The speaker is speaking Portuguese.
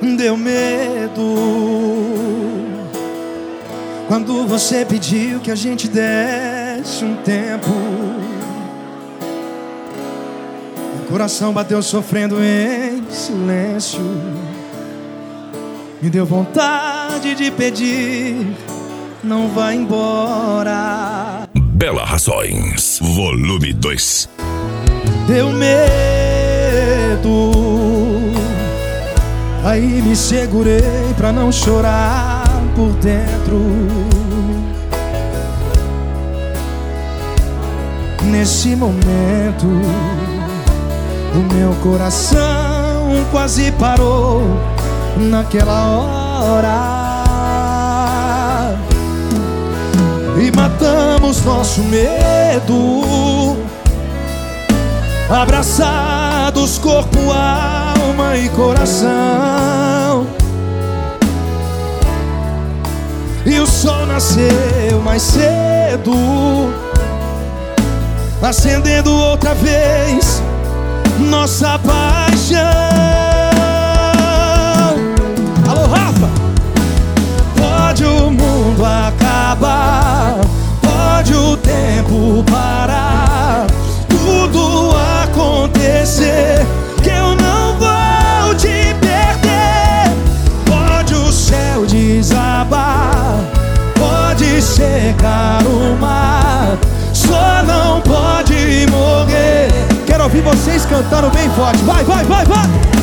deu medo quando você pediu que a gente desse um tempo. Meu coração bateu sofrendo em silêncio. Me deu vontade de pedir, não vá embora. Bela Razões, volume 2. Deu medo, aí me segurei pra não chorar por dentro. Nesse momento, o meu coração quase parou naquela hora. E matamos nosso medo, abraçados corpo, alma e coração. E o sol nasceu mais cedo, acendendo outra vez nossa paixão. Alô, Rafa! Pode o mundo acabar, pode o tempo parar, tudo acontecer, que eu não vou te perder. Pode o céu desabar, pode secar o mar, só não pode morrer. Quero ouvir vocês cantando bem forte. Vai, vai, vai, vai!